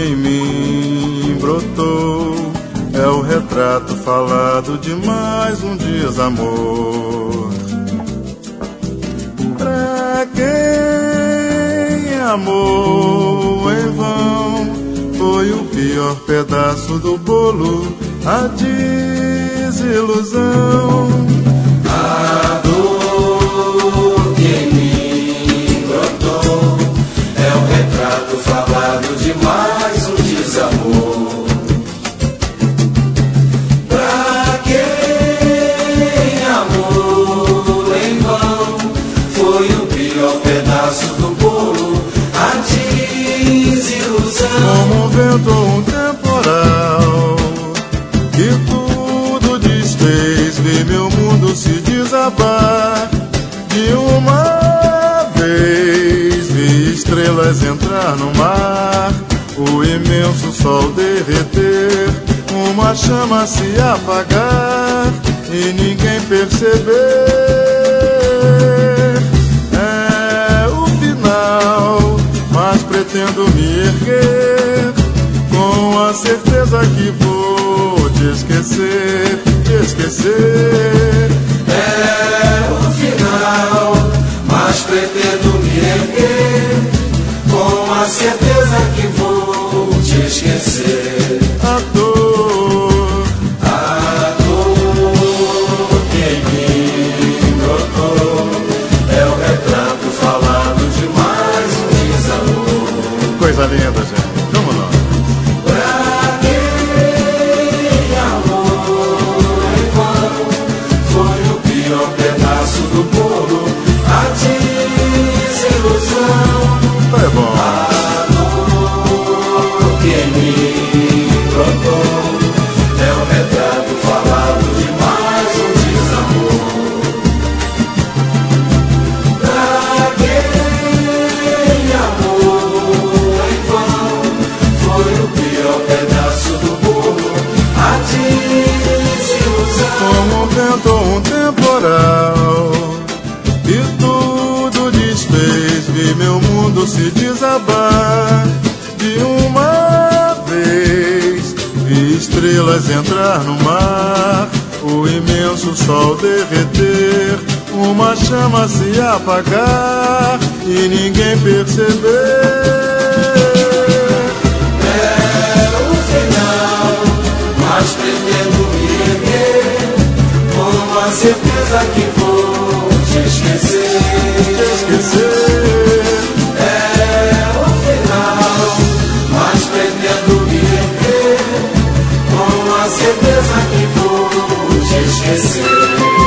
em mim brotou é o retrato falado de mais um desamor. Pra quem amou em vão, foi o pior pedaço do bolo, a desilusão. A dor que em mim brotou é o retrato falado de mais um desamor. Pra quem amou em vão, foi o pior pedaço do bolo, a desilusão. Como um vento, um temporal que tudo desfez, vi meu mundo se desabar de uma vez, vi estrelas entrar no mar, o imenso sol derreter, uma chama se apagar e ninguém perceber. É o final, mas pretendo me erguer com a certeza que vou te esquecer, te esquecer. É o final, mas pretendo me erguer com a certeza que vou te esquecer. A dor que em mim brotou é o retrato falado de mais um desamor. coisa linda, gente. Vamos lá. Pra quem amou em vão, foi o pior pedaço do bolo, a desilusão. Tá bom. A dor que em mim brotou é o retrato falado de mais um desamor. Pra quem amou em vão, foi o pior pedaço do bolo, a desilusão. Como um vento, um temporal, e tudo desfez, vi meu mundo se desabar de uma vez, vi estrelas entrar no mar, o imenso sol derreter, uma chama se apagar e ninguém perceber. É o final, mas pretendo me erguer com a certeza que vou te esquecer. Te esquecer. É o final, mas pretendo me erguer com a certeza que vou te esquecer.